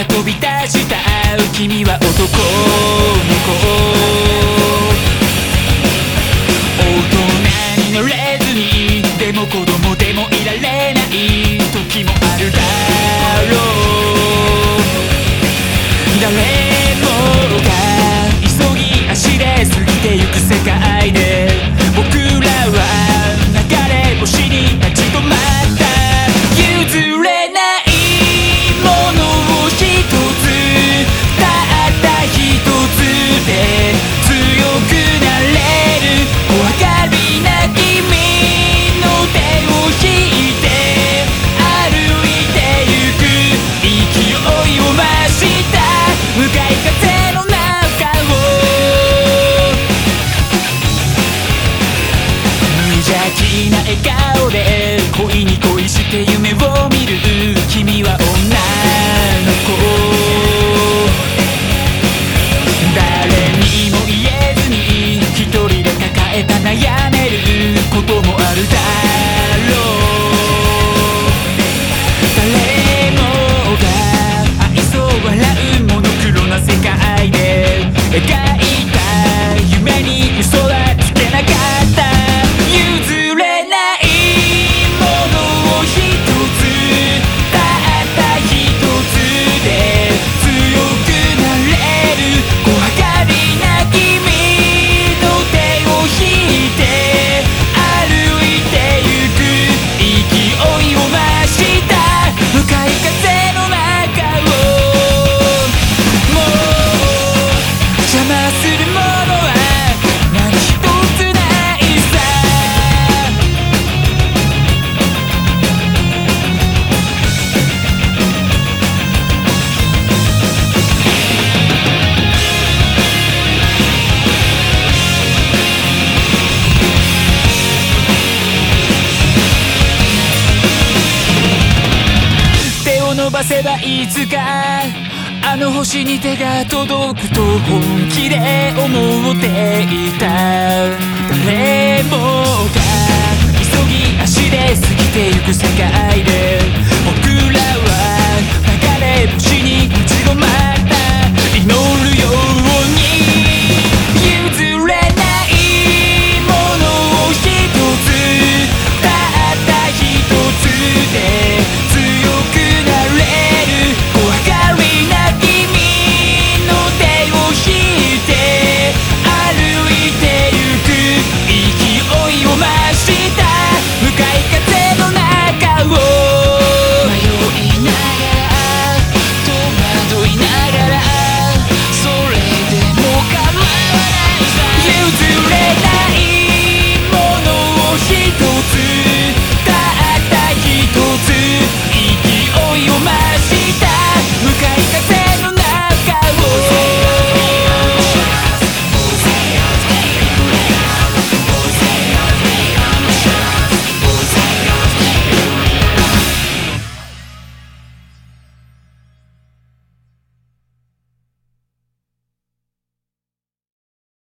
が飛び出した君は男の子、大人になれずにでも子供でもいられない時もあるだろう。誰もが急ぎ足で過ぎてゆく世界で僕らは流れ星に立ち止まった。譲れないものを一つ、たった一つで強くなれる。怖がりな君の手を引いて歩いてゆく。勢いを増した向かい風の中を無邪気な笑顔で恋に恋して夢を見る君は女の子。誰にも言えずに一人で抱えた悩めることもあるだろう。誰もが愛想笑うモノクロな世界で描いた夢に嘘はつけなかった。譲れないものを一つ、たった一つで強くなれる。怖がりな君の手を引いて歩いてゆく。勢いを増した向かい風の中をもう邪魔するものは何一つないさ。手を伸ばせばいつかあの星に手が届くと本気で思っていた。誰もが急ぎ足で過ぎてゆく世界で